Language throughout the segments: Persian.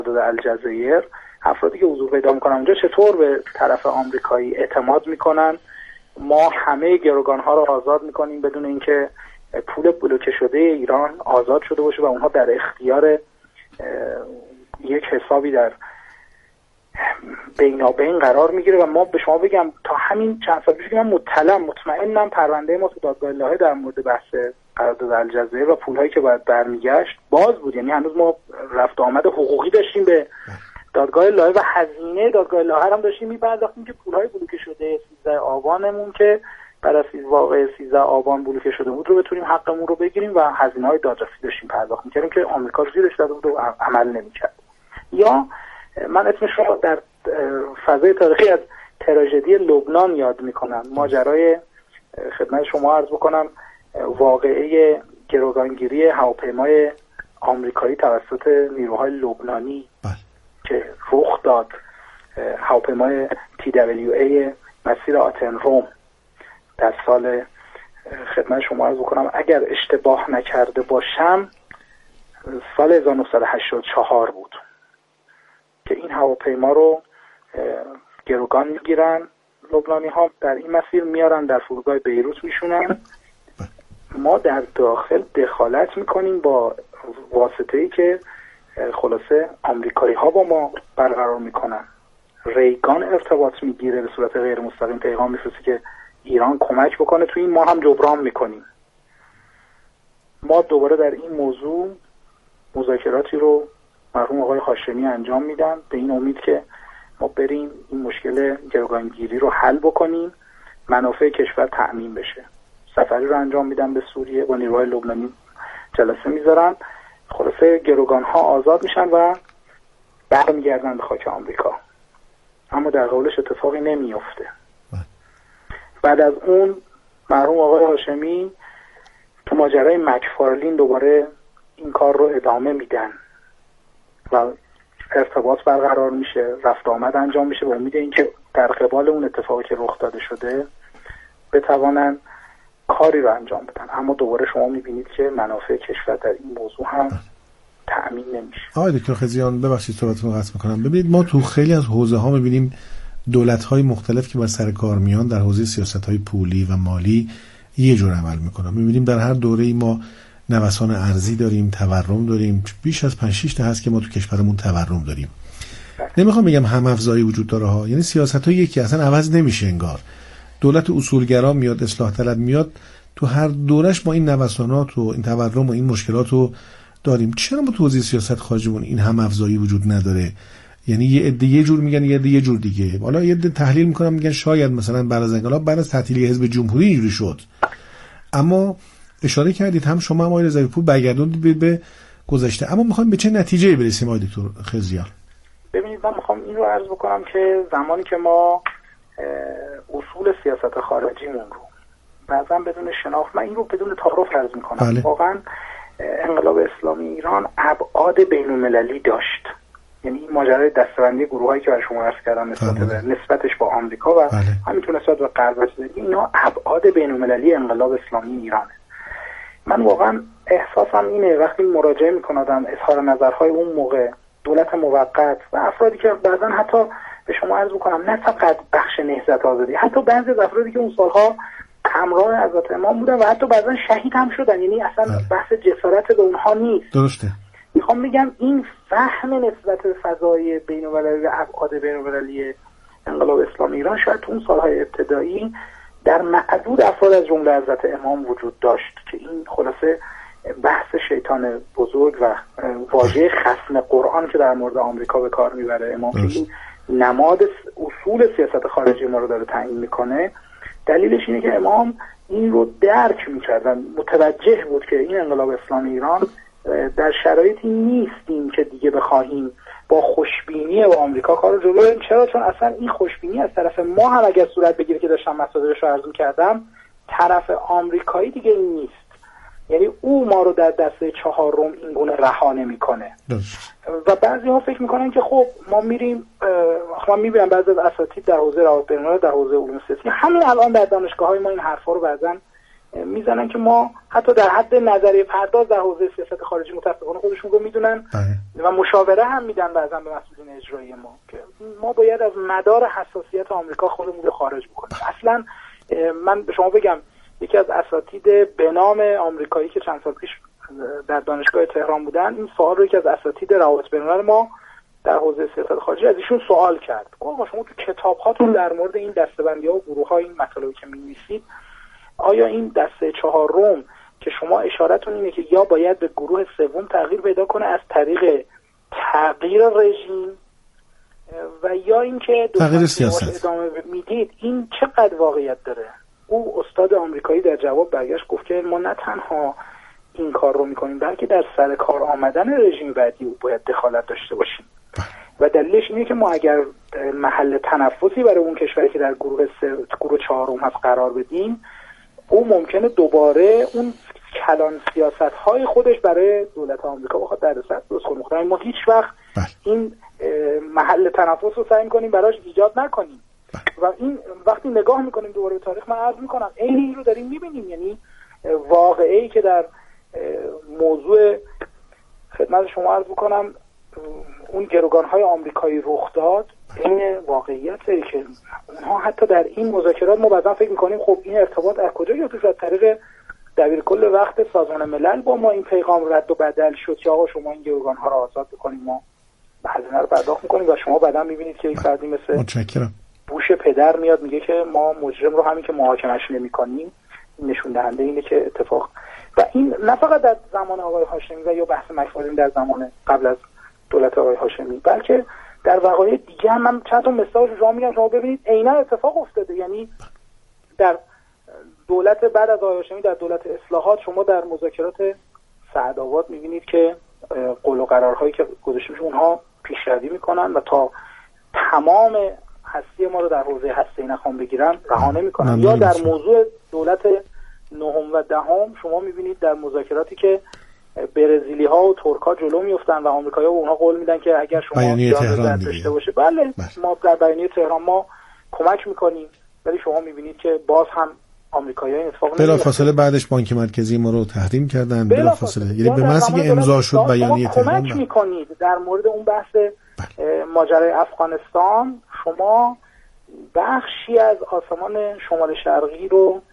الجزایر، افرادی که حضور پیدا میکنن اونجا چطور به طرف آمریکایی اعتماد میکنن. ما همه گروگانها رو آزاد میکنیم بدون اینکه پول بلوکه شده ایران آزاد شده باشه و اونها در اختیار یک حسابی در بینابین قرار میگیره. و ما به شما بگم تا همین چند سال پیش که من مطمئنم پرونده ما تو دادگاه الهه در مورد بحث قرارداد الجزایر و پولهایی که باید برمیگشت باز بود. یعنی هنوز ما رفت آمد حقوقی داشتیم به دادگاه الهه و هزینه دادگاه الهه هم داشتیم می‌پرداختیم که پولهای بلوکه شده 13 آبانمون که بعد از واقعه 13 آبان بلوکه شده بود رو بتونیم حقمون رو بگیریم و هزینه‌های دادرسی داشتیم پرداخت می‌کردیم که آمریکا زیرش داده بود و عمل نمی‌کرد. یا من اسمش رو در فضای تاریخی از تراژدی لبنان یاد می‌کنم. ماجرای خدمت شما عرض بکنم واقعه گروگانگیری هواپیمای آمریکایی توسط نیروهای لبنانی که رخ داد، هواپیمای TWA مسیر آتن روم در سال خدمت شما عرض بکنم اگر اشتباه نکرده باشم سال 1984 بود که این هواپیما رو گروگان میگیرن لبنانی ها، در این مسیر میارن در فرودگاه بیروت میشونن. ما در داخل دخالت میکنیم با واسطه‌ای که خلاصه آمریکایی ها با ما برقرار میکنن. ریگان ارتباط میگیره به صورت غیر مستقیم، پیغام میفرسته که ایران کمک بکنه تو این، ما هم جبران میکنیم. ما دوباره در این موضوع مذاکراتی رو مرحوم آقای هاشمی انجام میدن به این امید که ما بریم این مشکل گروگانگیری رو حل بکنیم، منافع کشور تأمین بشه. سفری رو انجام میدن به سوریه با نیروهای لبنانی جلسه میذارن، خلاصه گروگان ها آزاد میشن و برمیگردن به خاک آمریکا. اما در قبالش اتفاقی نمیفته. بعد از اون مرحوم آقای هاشمی تو ماجرای مکفارلین دوباره این کار رو ادامه میدن و ارتباط برقرار میشه، رفت آمد انجام میشه به امید اینکه در قبال اون اتفاقی که رخ داده شده بتوانن کاری رو انجام بدن. اما دوباره شما میبینید که منافع کشور در این موضوع هم تأمین نمیشه. آقای دکتر خزیان ببخشید صحبتتون رو قطع میکنم. ببینید ما تو خیلی از حوزه ها میبینیم دولت‌های مختلف که بر سر کار میان در حوزه سیاست‌های پولی و مالی یه جور عمل میکنن. میبینیم در هر دوره‌ای ما نوسان ارزی داریم، تورم داریم، بیش از 5-6 تا هست که ما تو کشورمون تورم داریم. نمیخوام بگم هم افزایی وجود داره ها، یعنی سیاست‌های یکی اصلا عوض نمیشه انگار. دولت اصولگرا میاد، اصلاح طلب میاد، تو هر دورش ما این نوسانات و این تورم و این مشکلات رو داریم. چرا ما تو حوزه سیاست خارجیمون این هم افزایی وجود نداره؟ یعنی یه عده یه جور میگن، یه عده یه جور دیگه. حالا یه عده تحلیل میکنن میگن شاید مثلا بعد از انقلاب، بعد از تعطیلی حزب جمهوری اینجوری شد. اما اشاره کردید هم شما هم آقای رضوی‌پور برگردوندید به گذشته. اما میخوایم به چه نتیجه‌ای برسیم آقای دکتر خزیان؟ ببینید من میخوام این رو عرض بکنم که زمانی که ما اصول سیاست خارجیمون رو بعضا بدون شناخت، من این رو بدون تعارف عرض میکنم، واقعا انقلاب اسلامی ایران ابعاد بین‌المللی داشت. یعنی این ماجرای دسته‌بندی گروهایی که برای شما عرض کردم نسبتش با آمریکا و همینطور نسبت به غرب، اینا ابعاد بین‌المللی انقلاب اسلامی ایرانه. من واقعا احساسم اینه وقتی مراجعه میکنم اظهار نظرهای اون موقع دولت موقت و افرادی که بعضا حتی به شما عرض بکنم نه فقط بخش نهضت آزادی، حتی بعضی از افرادی که اون سالها همراه حضرت امام بودن و حتی بعضا شهید هم شدن، یعنی اصلا بحث جسارت به اونها نیست. درسته. میخوام بگم این فهم نسبت فضای بین‌المللی و ابعاد بین‌المللی انقلاب اسلامی ایران شاید تو اون سالهای ابتدایی در معدود افراد از جمله حضرت امام وجود داشت که این خلاصه بحث شیطان بزرگ و واژه خصم قرآن که در مورد آمریکا به کار میبره امام، که این نماد اصول سیاست خارجی ما رو داره تعیین میکنه. دلیلش اینه که امام این رو درک میکردن، متوجه بود که این انقلاب اسلامی ایران در شرایطی نیستیم که دیگه بخواهیم با خوشبینی با آمریکا کار رو جلو بریم. چرا؟ چون اصلا این خوشبینی از طرف ما هم اگر صورت بگیره که داشتم مصادیقش رو عرض کردم، طرف آمریکایی دیگه این نیست. یعنی او ما رو در دسته چهارم این گونه رها نمی‌کنه. و بعضی‌ها فکر می‌کنن که خب ما میریم، من می‌بینم بعضی از اساتید در حوزه روابط بین‌الملل، در حوزه علوم سیاسی همین الان در دانشگاه‌های ما این حرفا رو بعضن میزنن که ما حتی در حد نظریه پرداز در حوزه سیاست خارجی متاسفانه خودشون رو میدونن و مشاوره هم میدن بعضا به مسئولین اجرایی ما که ما باید از مدار حساسیت آمریکا خودمون رو خارج بکنیم. اصلا من به شما بگم یکی از اساتید به نام آمریکایی که چند سال پیش در دانشگاه تهران بودن این سوال رو یکی از اساتید روابط بین‌الملل ما در حوزه سیاست خارجی از ایشون سوال کرد. گفت شما تو کتاب‌هاتون در مورد این دسته‌بندی‌ها و گروه‌ها این مطالبی که می‌نویسید آیا این دسته چهارم که شما اشارتون اینه که یا باید به گروه سوم تغییر پیدا کنه از طریق تغییر رژیم و یا اینکه تغییر سیاست ادامه میدید، این چقدر واقعیت داره؟ او استاد آمریکایی در جواب برگشت گفت که ما نه تنها این کار رو میکنیم بلکه در سر کار آمدن رژیم بعدی او باید دخالت داشته باشیم و دلیلش اینه که ما اگر محل تنفسی برای اون کشوری که در گروه چهارم هست قرار بدیم، او ممکنه دوباره اون کلان سیاست‌های خودش برای دولت آمریکا بخواد دردسر درست کنه. ما هیچ وقت این محل تنفس رو سعی می‌کنیم براش ایجاد نکنیم و این وقتی نگاه می‌کنیم دوباره به تاریخ، من عرض می‌کنم این رو داریم می‌بینیم، یعنی واقعی که در موضوع خدمت شما عرض می‌کنم اون گروگان‌های آمریکایی رخ داد، این واقعیته که اونها حتی در این مذاکرات ما بعضا فکر می‌کنیم خب این ارتباط از کجا گرفته؟ از طریق دبیر کل وقت سازمان ملل با ما این پیغام رد و بدل شد که آقا شما این گروگان‌ها رو آزاد بکنید، ما هزینه رو پرداخت می‌کنیم و شما بعدا می‌بینید که یک فردی مثل متشکرم بوش پدر میاد میگه که ما مجرم رو همین که محاکمه‌اش نمی‌کنیم نشون دهنده اینه که اتفاق. و این نه فقط در زمان آقای هاشمی و یا بحث مکفارین در زمان قبل از دولت آقای هاشمی، بلکه در وقایع دیگه هم من چند تا مثال شما میگم شما ببینید عیناً اتفاق افتاده. یعنی در دولت بعد از آقای هاشمی در دولت اصلاحات شما در مذاکرات سعدآباد میبینید که قول و قرارهایی که گذاشته میشه اونها پیشروی میکنن و تا تمام هستی ما رو در حوزه هسته‌ای نخوام بگیرن رها نمیکنن. یا در موضوع دولت نهم و دهم شما میبینید در مذاکراتی که برزیلی ها و ترک ها جلو میافتن و آمریکایی‌ها به اونها قول میدن که اگر شما تهران داشته باشه بله ما در بیانیه تهران ما کمک میکنیم، ولی شما میبینید که باز هم آمریکایی‌ها این اتفاق بلافاصله بعدش بانک مرکزی ما رو تحریم کردن بلافاصله، یعنی به محضی که امضا شد بیانیه تهران کمک میکنید. در مورد اون بحث ماجرای افغانستان شما بخشی از آسمان شمال شرقی رو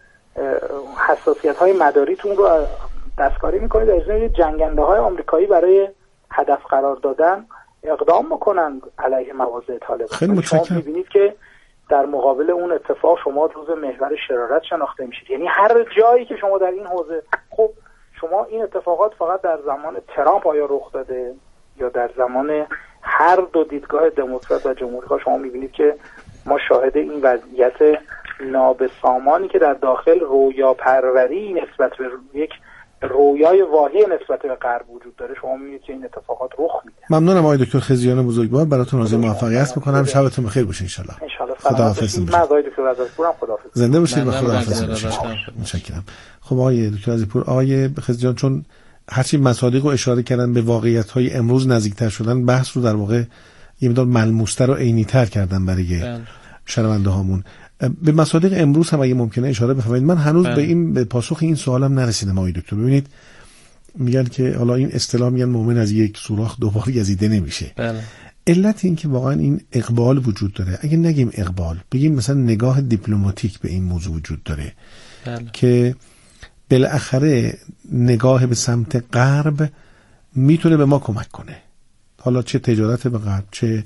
حساسیت‌های مداریتون رو دستکاری میکنید، از این جنگنده های آمریکایی برای هدف قرار دادن اقدام بکنن علیه مواضع طالبان. خیلی متشکرم. شما میبینید که در مقابل اون اتفاق شما جزو محور شرارت شناخته میشید. یعنی هر جایی که شما در این حوزه، خب شما این اتفاقات فقط در زمان ترامپ آیا رخ داده یا در زمان هر دو دیدگاه دموکرات و جمهوری‌خواه، شما میبینید که ما شاهد این وضعیت نابسامانی که در داخل رویا پروری نسبت به یک رویای واهی نسبت به غرب وجود داره، شما می‌بینید که این اتفاقات رخ میده. ممنونم آقای دکتر خزیان بزرگوار، براتون آرزوی موفقیت می‌کنم. شبتون بخیر باشه ان شاء الله. خداحافظ. من آقای دکتر عزیزپورم، خداحافظ. زنده باشید و خداحافظ باشید. متشکرم. خب آقای دکتر عزیزپور، آقای خزیان چون هرچی مصادیق رو اشاره کردن به واقعیت‌های امروز نزدیکتر شدن، بحث رو در واقع یه مقدار ملموس‌تر و عینی‌تر کردن برای شنونده هامون. به مصادیق امروز هم اگه ممکنه اشاره بفرمایید. من هنوز به پاسخ این سوالم نرسیدم آقای دکتر. ببینید میگن که حالا این اصطلاح میگن مؤمن از یک سوراخ دوبار گزیده نمیشه. علت این که واقعا این اقبال وجود داره، اگه نگیم اقبال بگیم مثلا نگاه دیپلماتیک به این موضوع وجود داره که بالاخره نگاه به سمت غرب میتونه به ما کمک کنه، حالا چه تجارت به غرب، چه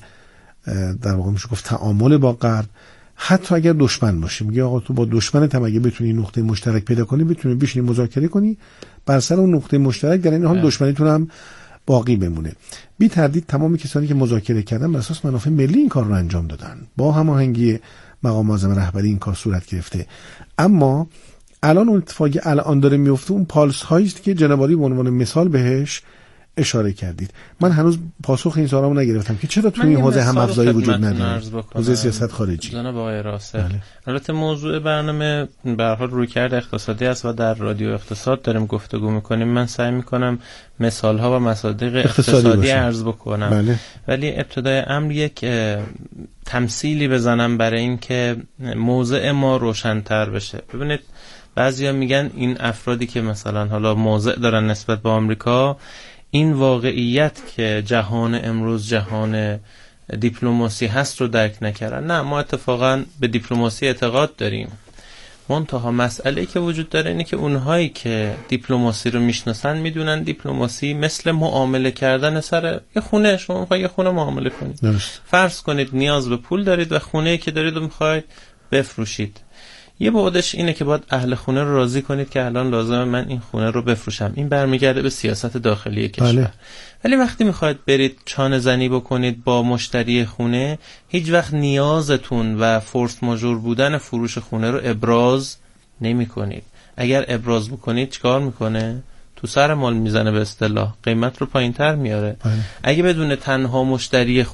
در واقع میشه گفت تعامل با غرب، حتی اگر دشمن باشیم. میگه آقا تو با دشمنت هم اگه بتونی نقطه مشترک پیدا کنی، بتونی بشینی مذاکره کنی، بر سر اون نقطه مشترک در این حال دشمنیتون هم باقی بمونه. بی تردید تمام کسانی که مذاکره کردن بر اساس منافع ملی این کار رو انجام دادن، با هماهنگی مقام معظم رهبری این کار صورت گرفته. اما الان اون اتفاقی الان داره میفته، اون پالس هایی است که جناب عالی به عنوان مثال بهش اشاره کردید. من هنوز پاسخ این سوالامو نگرفتم که چرا تو این حوزه هم افزایی وجود نداره، حوزه سیاست خارجی. جناب آقای راسل، البته موضوع برنامه به هر حال رویکرد اقتصادی است و در رادیو اقتصاد داریم گفتگو میکنیم. من سعی میکنم مثال ها و مصادیق اقتصادی عرض بکنم. بله. ولی ابتدای امر یک تمثیلی بزنم برای این که موضع ما روشن‌تر بشه. ببینید بعضیا میگن این افرادی که مثلا حالا موضع دارن نسبت به آمریکا، این واقعیت که جهان امروز جهان دیپلماسی هست رو درک نکردن. نه، ما اتفاقا به دیپلماسی اعتقاد داریم. منتها مسئله‌ای که وجود داره اینه که اونهایی که دیپلماسی رو میشناسن میدونن دیپلماسی مثل معامله کردن سر یه خونه. شما میخواید یه خونه معامله کنید، فرض کنید نیاز به پول دارید و خونه‌ای که دارید رو میخواید بفروشید. یه بعدش اینه که باید اهل خونه رو راضی کنید که الان لازمه من این خونه رو بفروشم. این برمیگرده به سیاست داخلی کشور. ولی وقتی میخواید برید چانه زنی بکنید با مشتری خونه، هیچ وقت نیازتون و فورس ماژور بودن فروش خونه رو ابراز نمی کنید. اگر ابراز بکنید چیکار میکنه؟ تو سر مال میزنه، به اصطلاح قیمت رو پایین‌تر میاره. اگه بدون تنها مشتری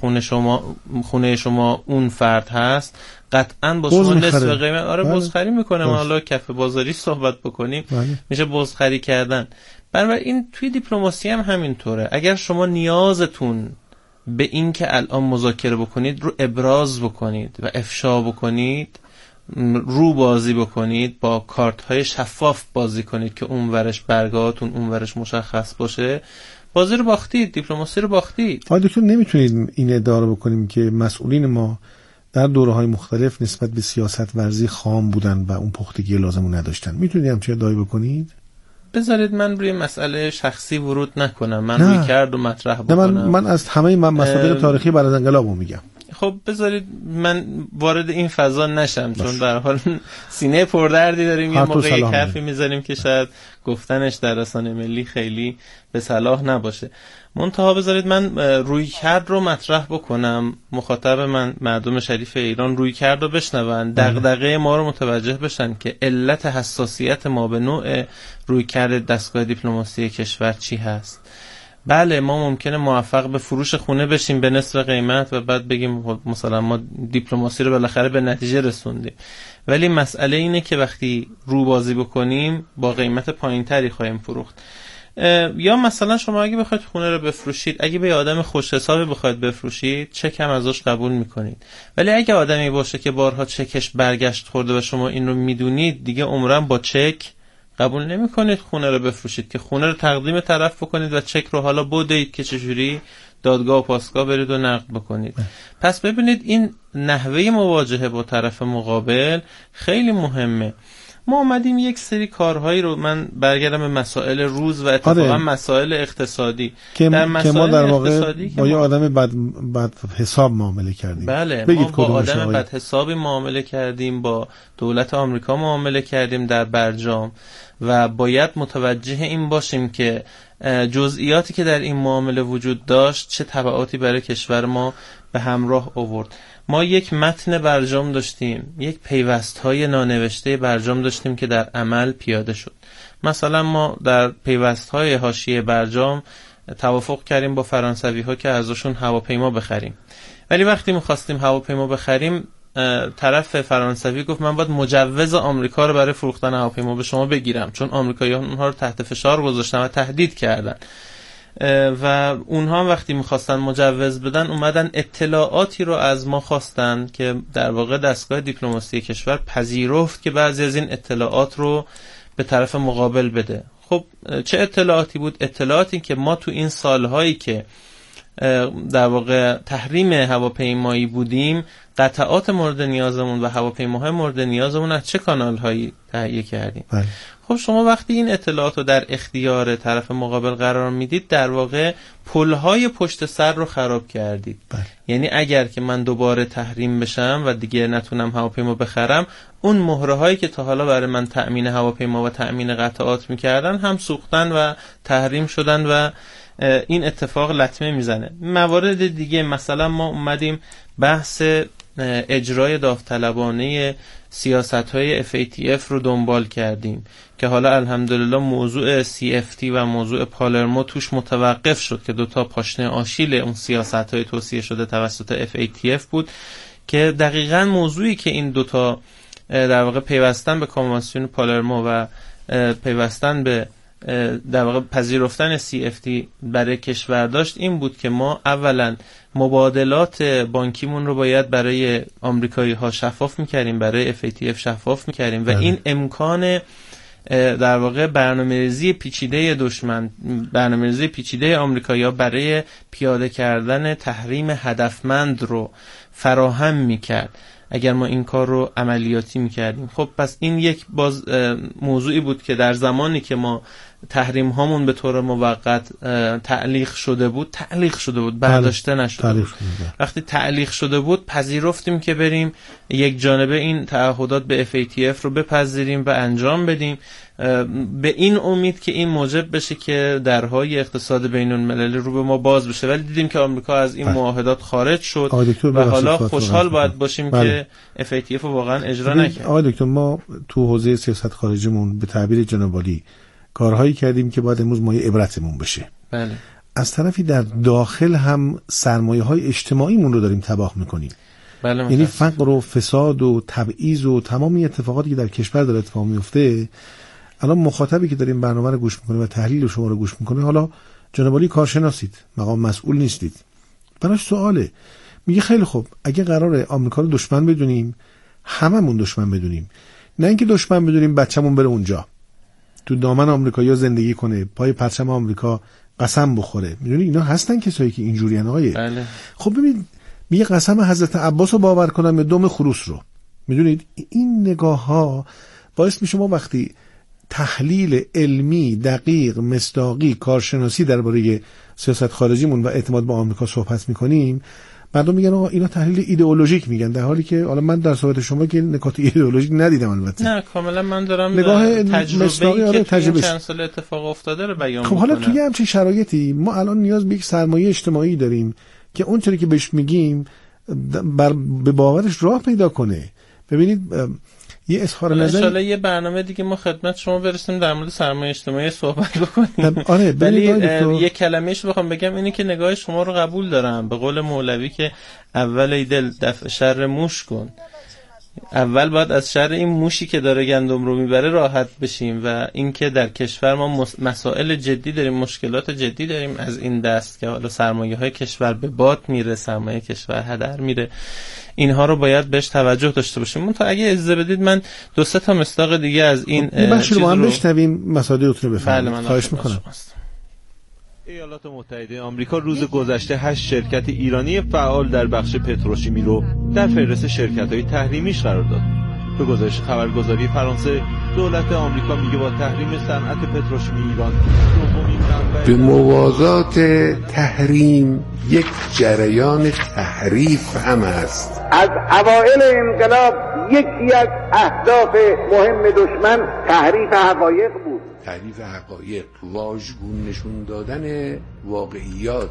خونه شما اون فرد هست، قطعاً با شما نصف قیمت بازخری میکنه. ما حالا کف بازاری صحبت بکنیم میشه بازخری کردن. بنابراین توی دیپلماسی هم همینطوره. اگر شما نیازتون به این که الان مذاکره بکنید رو ابراز بکنید و افشا بکنید، رو بازی بکنید، با کارت های شفاف بازی کنید که اون ورش برگاهاتون اون ورش مشخص باشه، بازی رو باختید، دیپلماسی رو باختید. آقای دکتر نمیتونید این ادعا رو بکنیم که مسئولین ما در دوره‌های مختلف نسبت به سیاست ورزی خام بودن و اون پختگی لازم رو نداشتن؟ میتونید همچین ادعایی بکنید؟ بذارید من روی مسئله شخصی ورود نکنم، من روی کرد و مطرح بکنم. من از همه مصادیق تاریخی بعد از انقلاب میگم. خب بذارید من وارد این فضا نشم، چون به هر حال سینه پردردی داریم، یه موقعی کفی میذاریم که شاید گفتنش در رسانه ملی خیلی به صلاح نباشه. منتها بذارید من روی کرد رو مطرح بکنم، مخاطب من مردم شریف ایران روی کرد رو بشنون، دغدغه ما رو متوجه بشن که علت حساسیت ما به نوع روی کرد دستگاه دیپلماسی کشور چی هست. بله، ما ممکنه موفق به فروش خونه بشیم به نصف قیمت و بعد بگیم مثلا ما دیپلماسی رو بالاخره به نتیجه رسوندیم، ولی مسئله اینه که وقتی رو بازی بکنیم با قیمت پایینتری خواهیم فروخت. یا مثلا شما اگه بخواید خونه رو بفروشید، اگه به آدم خوش حسابی بخواید بفروشید، چک هم ازش قبول میکنید. ولی اگه آدمی باشه که بارها چکش برگشت خورده و شما این رو میدونید، دیگه عمرن با چک قبول نمی کنید خونه رو بفروشید، که خونه رو تقدیم طرف بکنید و چک رو حالا بدید که چجوری دادگاه و پاسگاه برید و نقد بکنید. پس ببینید این نحوه مواجهه با طرف مقابل خیلی مهمه. ما اومدیم یک سری کارهایی رو، من برگردم به مسائل روز و اتفاقا مسائل اقتصادی که ما در واقع با یه آدم بد حساب معامله کردیم. بله، ما با آدم بد حسابی معامله کردیم، با دولت آمریکا معامله کردیم در برجام و باید متوجه این باشیم که جزئیاتی که در این معامله وجود داشت چه تبعاتی برای کشور ما به همراه آورد. ما یک متن برجام داشتیم، یک پیوست‌های نانوشته برجام داشتیم که در عمل پیاده شد. مثلا ما در پیوست‌های حاشیه برجام توافق کردیم با فرانسوی‌ها که ازشون هواپیما بخریم، ولی وقتی می‌خواستیم هواپیما بخریم، طرف فرانسوی گفت من باید مجوز آمریکا رو برای فروختن هواپیما به شما بگیرم، چون آمریکایی‌ها اونها رو تحت فشار گذاشتن و تهدید کردن و اونها وقتی میخواستن مجوز بدن اومدن اطلاعاتی رو از ما خواستن که در واقع دستگاه دیپلماسی کشور پذیرفت که بعضی از این اطلاعات رو به طرف مقابل بده. خب چه اطلاعاتی بود؟ اطلاعاتی که ما تو این سالهایی که در واقع تحریم هواپیمایی بودیم، قطعات مورد نیازمون و هواپیماهای مورد نیازمون از چه کانال‌هایی تهیه کردیم. خب شما وقتی این اطلاعات رو در اختیار طرف مقابل قرار میدید، در واقع پل‌های پشت سر رو خراب کردید. یعنی اگر که من دوباره تحریم بشم و دیگه نتونم هواپیما بخرم، اون مهره‌هایی که تا حالا برای من تأمین هواپیما و تأمین قطعات می‌کردن هم سوختن و تحریم شدن و این اتفاق لطمه میزنه. موارد دیگه مثلا ما اومدیم بحث اجرای داوطلبانه سیاست‌های FATF رو دنبال کردیم که حالا الحمدلله موضوع CFT و موضوع پالرمو توش متوقف شد که دوتا پاشنه آشیل اون سیاست‌های توصیه شده توسط FATF بود که دقیقاً موضوعی که این دوتا در واقع پیوستن به کنوانسیون پالرمو و پیوستن به در واقع پذیرفتن CFT برای کشور داشت این بود که ما اولا مبادلات بانکیمون رو باید برای آمریکایی ها شفاف میکردیم، برای FATF شفاف میکردیم و این امکان در واقع برنامه‌ریزی پیچیده دشمن، برنامه‌ریزی پیچیده آمریکایی‌ها برای پیاده کردن تحریم هدفمند رو فراهم می‌کرد اگر ما این کار رو عملیاتی می‌کردیم. خب پس این یک موضوعی بود که در زمانی که ما تحریم هامون به طور موقت تعلیق شده بود برداشته نشده. وقتی تعلیق شده بود پذیرفتیم که بریم یک جانبه این تعهدات به FATF رو بپذیریم و انجام بدیم، به این امید که این موجب بشه که درهای اقتصاد بین المللی رو به ما باز بشه. ولی دیدیم که آمریکا از این معاهدات خارج شد و حالا خوشحال باید باشیم که FATF رو واقعا اجرا نکرد. آقای دکتر، ما تو حوزه سیاست خارجیمون به تعبیر جناب عالی کارهایی کردیم که باید امروز مایه عبرتمون بشه. بله. از طرفی در داخل هم سرمایه‌های اجتماعیمون رو داریم تباه می‌کنیم. بله. یعنی فقر و فساد و تبعیض و تمامی اتفاقاتی که در کشور داره اتفاق میفته، الان مخاطبی که داریم برنامه رو گوش می‌کنه و تحلیل شما رو گوش می‌کنه، حالا جناب عالی کارشناسید، مقام مسئول نیستید، براش سواله، میگه خیلی خوب اگه قراره آمریکا رو دشمن بدونیم، هممون دشمن بدونیم، نه اینکه دشمن بدونیم بچه‌مون بره اونجا تو دامن آمریکایی‌ها زندگی کنه، پای پرچم آمریکا قسم بخوره. میدونی اینا هستن کسایی که اینجوریان آقای. بله. خب ببینید میگه قسم حضرت عباس رو باور کنم یا دم خروس رو. میدونید این نگاه‌ها باعث میشه ما وقتی تحلیل علمی دقیق مصداقی کارشناسی درباره سیاست خارجیمون و اعتماد به آمریکا صحبت میکنیم، مردم میگن آقا اینا تحلیل ایدئولوژیک میگن، در حالی که حالا من در صحبت شما که نکات ایدئولوژیک ندیدم. البته نه کاملا من دارم نگاه تجربه‌ای که چند سال اتفاق افتاده رو بیان میکنم. خب حالا توی همچین شرایطی ما الان نیاز به یک سرمایه اجتماعی داریم که اونطوری که بهش میگیم به باورش راه پیدا کنه. ببینید یه اظهار نظر ان شاءالله یه برنامه دیگه ما خدمت شما برسیم در مورد سرمایه اجتماعی صحبت بکنیم. آره ولی یه کلمه‌اش بخوام بگم اینه که نگاه شما رو قبول دارم. به قول مولوی که اول ای دل دفع شر موش کن، اول باید از شر این موشی که داره گندم رو میبره راحت بشیم و اینکه در کشور ما مسائل جدی داریم، مشکلات جدی داریم از این دست که حالا سرمایه‌های کشور به باد میره، سرمایه کشور هدر میره، اینها رو باید بهش توجه داشته باشیم. من تا اگه اجازه بدید من 2-3 تا مصداق دیگه از این چیز رو هم بشنویم، مصادیقتون رو بفرمایید. خواهش میکنم. ایالات متحده آمریکا روز گذشته 8 شرکت ایرانی فعال در بخش پتروشیمی رو در فهرست شرکت‌های تحریمیش قرار داد. به گزارش خبرگزاری فرانسه، دولت آمریکا میگه با تحریم صنعت پتروشیمی ایران به موازات تحریم یک جریان تحریف هم است. از اوائل انقلاب یکی از اهداف مهم دشمن تحریف حقایق بود. تحریف حقایق، واژگون نشون دادن واقعیات.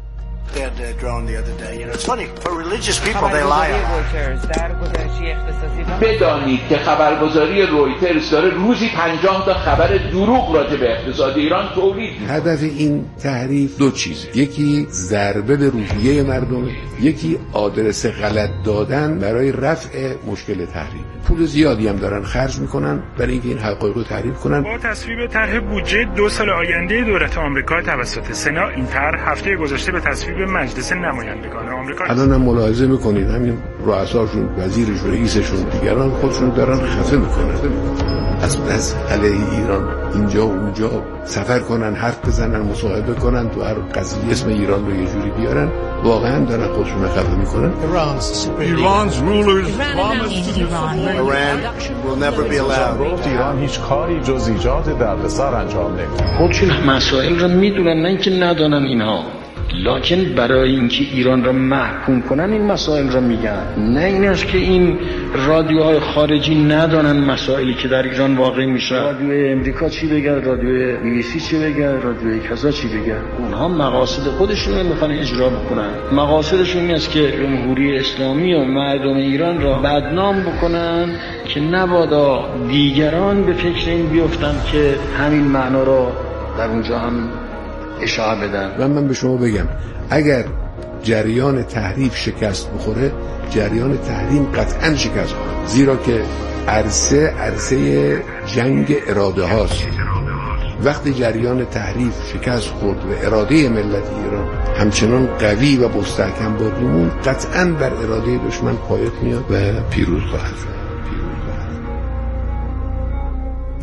بدانید که خبرگزاری رویترز داره روزی 50 تا خبر دروغ راجع به اقتصاد ایران تولید می‌کنه. هدف این تحریف دو چیزه، یکی ضربه به روحیه مردم، یکی آدرس غلط دادن برای رفع مشکل تحریم. پول زیادی هم دارن خرج میکنن برای اینکه این حقایق رو تعریف کنن. با تصویب طرح بودجه 2 سال آینده دولت آمریکا توسط سنا، این طرح هفته گذشته به تصویب مجلس نمایندگان آمریکا. الان هم ملاحظه میکنید همین رؤساشون، وزیرشون، رئیسشون، دیگران خودشون دارن خفه میکنن از مسئله ایران، اینجا و اونجا سفر کنن، حرف بزنن، مصاحبه کنن، تو هر قضیه اسم ایران رو یه جوری بیارن، واقعا دارن خودشون خفه میکنن. Iran's rulers promised Iran will never be allowed. ایران هیچ کاری جز ایجاد دردسر انجام نمیده. خودشون مسائل رو میدونن، نه اینکه ندانن اینها، لکن برای اینکه ایران را محکوم کنن این مسائل را میگن. نه این است که این رادیوهای خارجی ندانن مسائلی که در ایران واقع میشه. رادیوی امریکا چی بگه، رادیوی BBC چی بگه، رادیوی کذا چی بگه. اونها مقاصد خودشون میخوان اجرا بکنن. مقاصدشون این است که جمهوری اسلامی و مردم ایران را بدنام بکنن که نبادا دیگران به فکر این بیفتن که همین معنا را در اونجا هم اشاره بدن. و من به شما بگم اگر جریان تحریف شکست بخوره، جریان تحریم قطعا شکست خواهد، زیرا که عرصه جنگ اراده هاست. وقتی جریان تحریف شکست خورد و اراده ملت ایران همچنان قوی و مستحکم باقی موند، قطعا بر اراده دشمن پایت میاد و پیروز خواهد شد.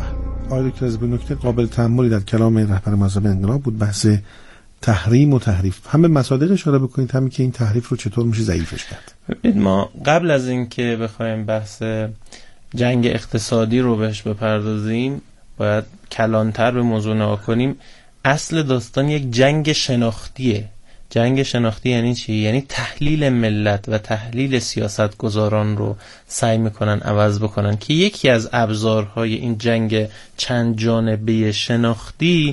آقای دکتر از نکته قابل تأملی در کلام رهبر مذهب انقلاب بود بحث تحریم و تحریف. هم به مصادیق اشاره بکنید، همین که این تحریف رو چطور میشه ضعیفش کرد. ما قبل از این که بخوایم بحث جنگ اقتصادی رو بهش بپردازیم باید کلانتر به موضوع نگاه کنیم. اصل داستان یک جنگ شناختیه. جنگ شناختی یعنی چی؟ یعنی تحلیل ملت و تحلیل سیاستگزاران رو سعی میکنن عوض بکنن که یکی از ابزارهای این جنگ چند جانبه شناختی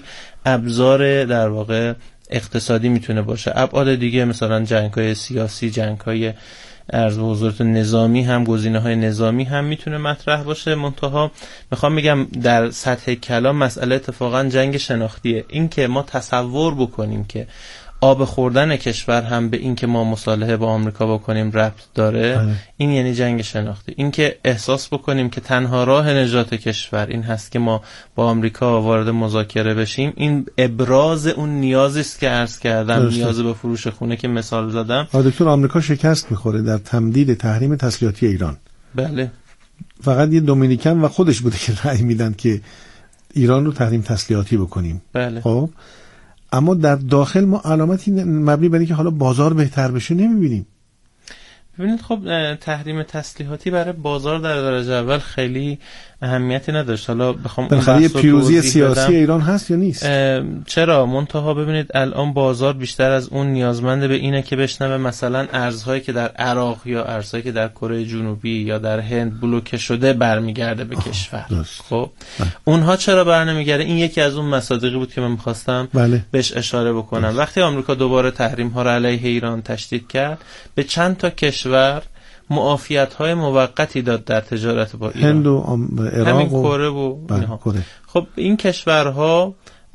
ابزار در واقع اقتصادی میتونه باشه. ابعاد دیگه مثلا جنگ‌های سیاسی، جنگ‌های عرض به حضورتون نظامی هم، گزینه‌های نظامی هم میتونه مطرح باشه. منتها میخوام بگم در سطح کلام مسئله اتفاقا جنگ شناختیه. این که ما تصور بکنیم که آب خوردن کشور هم به این که ما مصالحه با آمریکا بکنیم ربط داره، این یعنی جنگ شناختی. این که احساس بکنیم که تنها راه نجات کشور این هست که ما با آمریکا وارد مذاکره بشیم، این ابراز اون نیازی است که عرض کردم، نیاز به فروش خونه که مثال زدم. دکتر آمریکا شکست میخوره در تمدید تحریم تسلیحاتی ایران. بله. فقط یه دومینیکن و خودش بوده که رأی میدن که ایران رو تحریم تسلیحاتی بکنیم. بله. خب اما در داخل ما علامتی مبنی بر اینکه حالا بازار بهتر بشه نمیبینیم. ببینید خب تحریم تسلیحاتی برای بازار در درجه اول خیلی اهمیتی نداشت. حالا بخوام بالاخره پیروزی سیاسی ایران هست یا نیست؟ چرا؟ منتها ببینید الان بازار بیشتر از اون نیازمند به اینه که بشنوه مثلا ارزهایی که در عراق یا ارزهایی که در کره جنوبی یا در هند بلوکه شده برمیگرده به کشور. خب اونها چرا برنمیگرده؟ این یکی از اون مصادیقی بود که من می‌خواستم بهش اشاره بکنم. وقتی آمریکا دوباره تحریم ها را علیه ایران تشدید کرد، به چند تا کشور معافیت‌های موقتی داد در تجارت با ایران، هند و عراق همین کره و اینها. خب این کشورها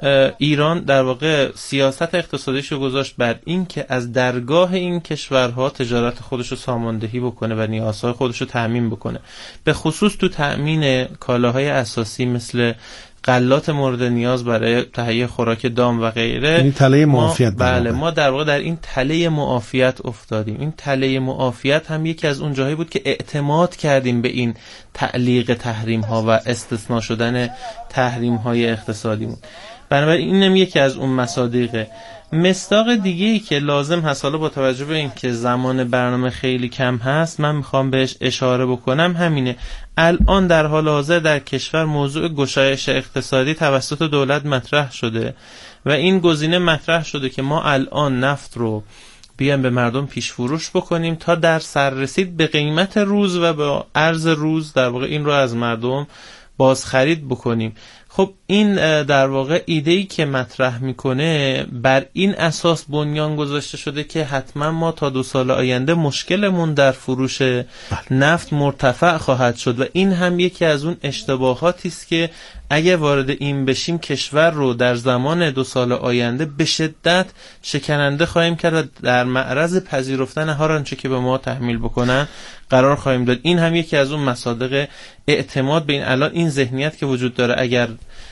ایران در واقع سیاست اقتصادیشو گذاشت بر این که از درگاه این کشورها تجارت خودشو ساماندهی بکنه و نیازهای خودشو تأمین بکنه، به خصوص تو تأمین کالاهای اساسی مثل غلات مورد نیاز برای تهیه خوراک دام و غیره. یعنی تله معافیت. بله، ما در واقع در این تله معافیت افتادیم. این تله معافیت هم یکی از اون جاهایی بود که اعتماد کردیم به این تعلیق تحریم ها و استثناء شدن تحریم های اقتصادیمون. بنابراین اینم یکی از اون مصادیقه. مصداق دیگه‌ای که لازم هست، حالا با توجه به اینکه زمان برنامه خیلی کم هست من میخوام بهش اشاره بکنم، همینه. الان در حال حاضر در کشور موضوع گشایش اقتصادی توسط دولت مطرح شده و این گزینه مطرح شده که ما الان نفت رو بیایم به مردم پیش فروش بکنیم تا در سر رسید به قیمت روز و به ارز روز در واقع این رو از مردم باز خرید بکنیم. خب این در واقع ایده‌ای که مطرح میکنه بر این اساس بنیان گذاشته شده که حتما ما تا 2 سال آینده مشکلمون در فروش نفت مرتفع خواهد شد و این هم یکی از اون اشتباهاتی است که اگه وارد این بشیم کشور رو در زمان 2 سال آینده به شدت شکننده خواهیم کرد و در معرض پذیرفتن هر آنچه که به ما تحمیل بکنن قرار خواهیم داد. این هم یکی از اون مصادیق اعتماد به این الان این ذهنیت که وجود داره اگر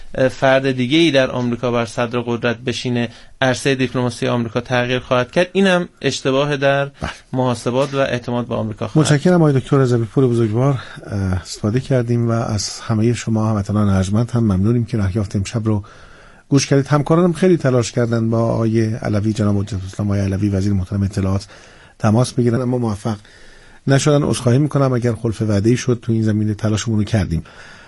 فرد دیگه‌ای در آمریکا بر صدر قدرت بشینه عرصه دیپلماسی آمریکا تغییر خواهد کرد، اینم اشتباه در محاسبات و اعتماد به آمریکا خواهد. متشکرم آقای دکتر رضوی پور بزرگوار. استفاده کردیم و از همه شما هموطنان ارجمند هم ممنونیم که راهیافت امشب رو گوش کردید. همکارانم خیلی تلاش کردن با آقای علوی، جناب حجت الاسلام آقای علوی وزیر محترم اطلاعات تماس بگیرن اما موفق نشدن. عذرخواهی میکنم اگر خلف وعده‌ای شد، تو این زمینه تلاشمون رو کردیم.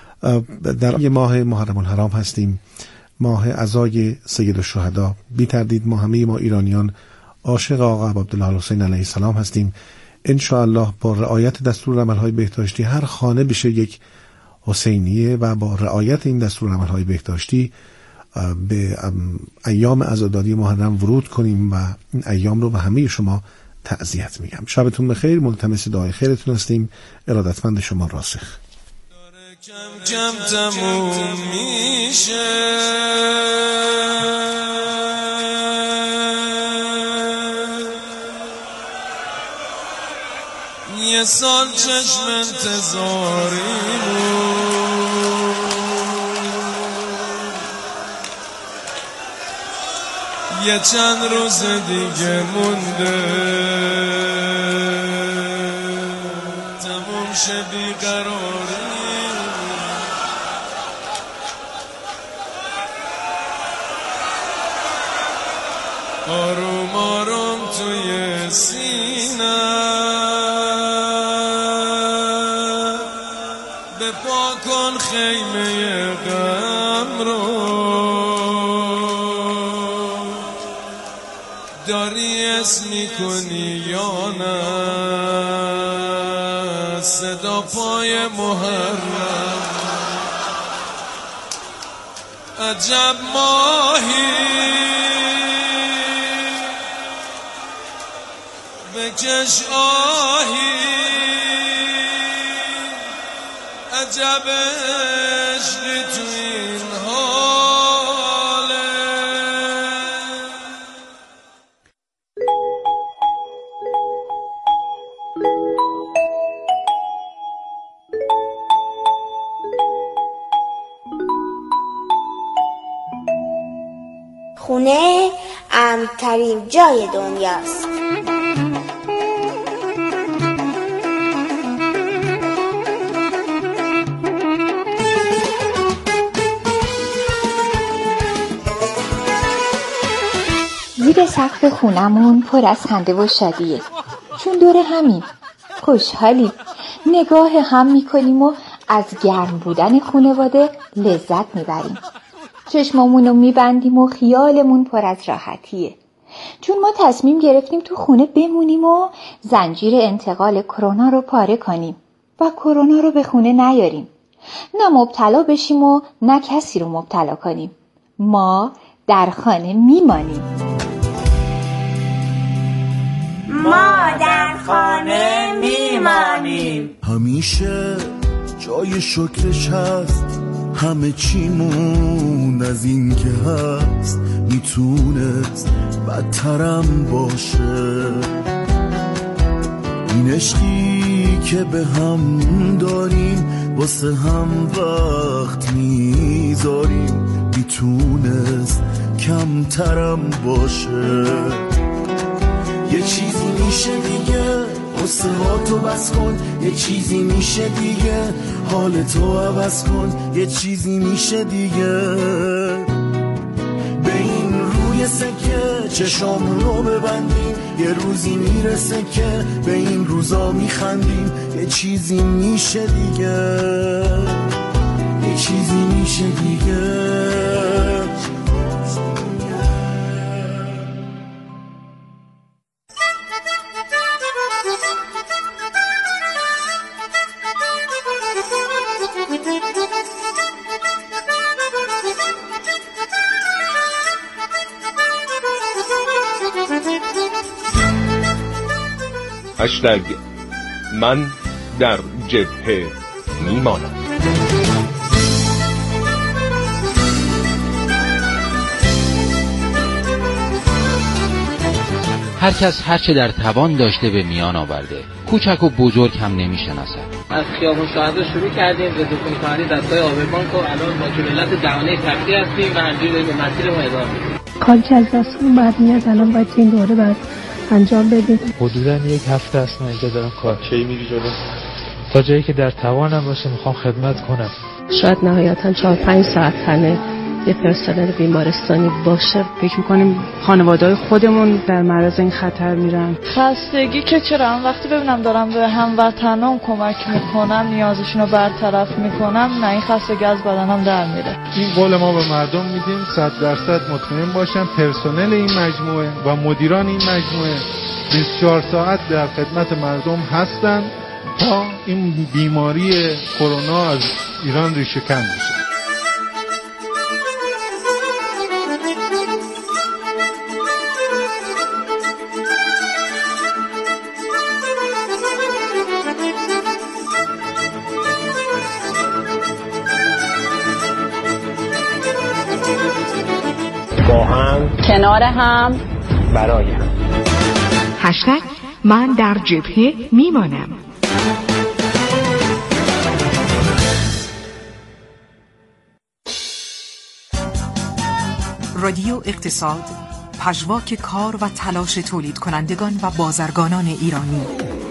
در ماه محرم الحرام هستیم، ماه عزای سید الشهدا. بی تردید ما همه ما ایرانیان عاشق آقا عبدالله الحسین علیه السلام هستیم. ان شاء الله با رعایت دستورالعمل‌های بهداشتی هر خانه بشه یک حسینیه و با رعایت این دستورالعمل‌های بهداشتی به ایام عزاداری محرم ورود کنیم و این ایام رو به همه شما تعزیت میگم. شبتون بخیر. ملتمس دعای خیرتون هستیم. ارادتمند شما راسخ. کم کم تموم میشه یه سال چشم انتظاری یه چند روز دیگه مونده تموم شه بیقراری بپا کن خیمه غم رو، داری اسم میکنی یا نه صدا پای محرم. عجب ماهی بکش آهی، عجب عشقی تو این حاله. خونه امن‌ترین جای دنیاست. زیر سقف خونمون پر از خنده و شادیه، چون دور همیم، خوشحالیم، نگاه هم میکنیم و از گرم بودن خانواده لذت میبریم. چشمامونو میبندیم و خیالمون پر از راحتیه، چون ما تصمیم گرفتیم تو خونه بمونیم و زنجیر انتقال کرونا رو پاره کنیم و کرونا رو به خونه نیاریم، نه مبتلا بشیم و نه کسی رو مبتلا کنیم. ما در خانه میمانیم. ما در خانه میمانیم. همیشه جای شکرش هست، همه چیمون از این که هست میتونست بدترم باشه. این عشقی که به هم داریم واسه هم وقت میذاریم میتونست کمترم باشه. یه چیزی میشه دیگه قصه ها تو بس کن، یه چیزی میشه دیگه حالتو عوض کن، یه چیزی میشه دیگه به این روی سکه چشامونو ببندیم، یه روزی میرسه که به این روزا میخندیم. یه چیزی میشه دیگه، یه چیزی میشه دیگه. هشتگ من در جبهه میمانم. هر کس هر چه در توان داشته به میان آورده، کوچک و بزرگ هم نمیشناسد. از خیابون شهدا شروع کردیم به دکون کاری دستای آبربانک و الان با جلالت دهانه تختی هستیم و همجوری داریم به مسیر ما ادامه میدیم. کاری که از دستمون بعد میاد الان باید این دوره بعد انجام بدیم. حدوداً یک هفته است من اینجا دارم کار. کی میری جلو؟ تا جایی که در توانم باشه میخوام خدمت کنم. شاید نهایتاً 4-5 ساعت تنه یه پرسنل بیمارستانی باشه. فکر میکنیم خانواده‌های خودمون در معرض این خطر میرن. خستگی که چرا وقتی ببینم دارم به هموطنام کمک میکنم، نیازشون رو برطرف میکنم، نه این خستگی از بدنم در میره. این قول ما به مردم میدیم 100% مطمئن باشن پرسنل این مجموعه و مدیران این مجموعه 24 ساعت در خدمت مردم هستن تا این بیماری کرونا از ایران ریشه کن بشه. با هم، کنار هم، برای هم. هشتگ من در جبهه میمانم. رادیو اقتصاد، پژواک کار و تلاش تولید کنندگان و بازرگانان ایرانی.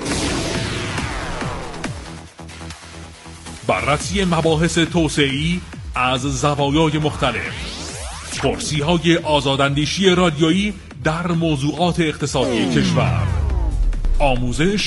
بررسی مباحث توسعه‌ای از زوایای مختلف، پرسی‌های آزاداندیشی رادیویی در موضوعات اقتصادی کشور، آموزش